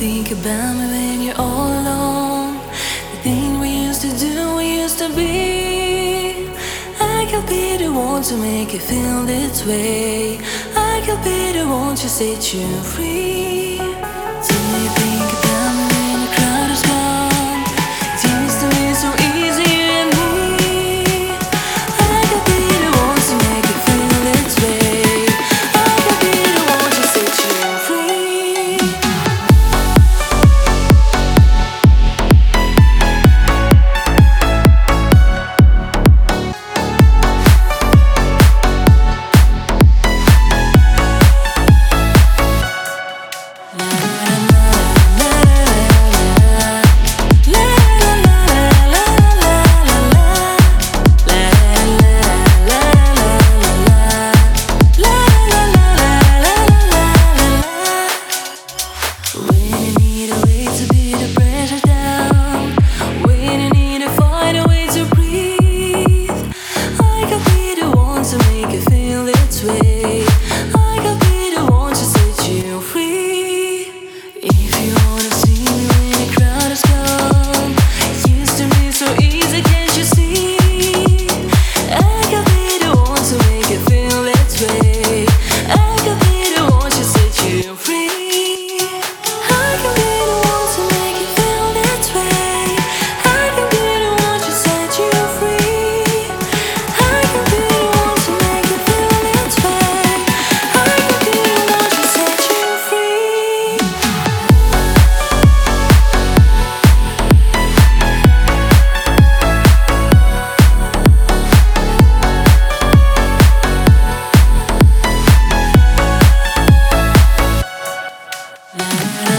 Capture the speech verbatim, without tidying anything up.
think about me when you're all alone? The thing we used to do, we used to be. I could be the one to make you feel this way. I could be the one to set you free. Do you think about me when the crowd is gone? It used to be so easy, you and me. I could be the one to make you feel this way. I could be the one to set you free. La, la,